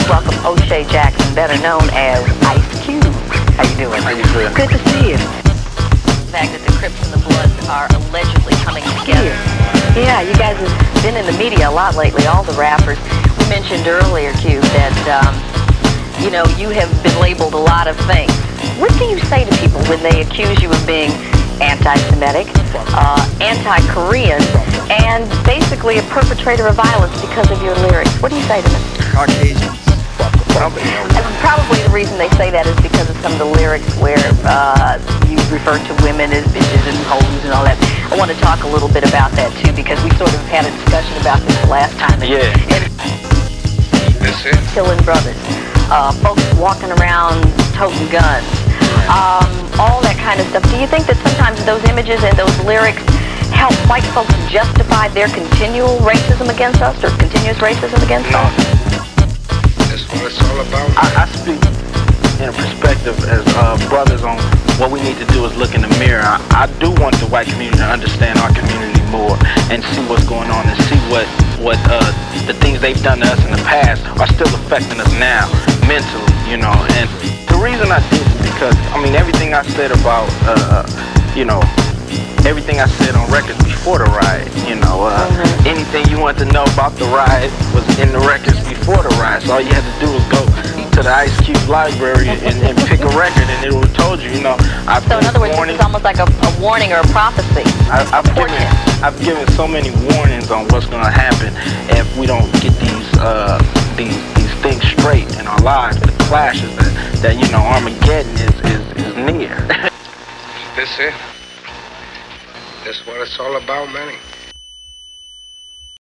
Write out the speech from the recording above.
welcome O'Shea Jackson, better known as Ice Cube. How you doing? How you doing? Good to see you. The fact that the Crips and the Bloods are allegedly coming together. Yeah, you guys have been in the media a lot lately, all the rappers. We mentioned earlier, Cube, that, you have been labeled a lot of things. What do you say to people when they accuse you of being anti-Semitic, anti-Korean, and basically a perpetrator of violence because of your lyrics? What do you say to them? Caucasians. And probably the reason they say that is because of some of the lyrics where you refer to women as bitches and hoes and all that. I want to talk a little bit about that too, because we sort of had a discussion about this the last time. Yeah. That's it. Killing brothers. Folks walking around toting guns. All that kind of stuff. Do you think that sometimes those images and those lyrics help white folks justify their continual racism against us, or continuous racism against us? That's what it's all about. I speak in a perspective as brothers on what we need to do is look in the mirror. I do want the white community to understand our community more and see what's going on and see what the things they've done to us in the past are still affecting us now mentally, And the reason I did is because, everything I said about, everything I said on records before the riot, anything you want to know about the riot was in the records before the riot. So all you had to do was go to the Ice Cube library and pick a record, and it would have told you, So in other words, it's almost like a warning or a prophecy. I've given so many warnings on what's going to happen if we don't get these things straight in our lives. The clashes that Armageddon is near. That's it. That's what it's all about, man.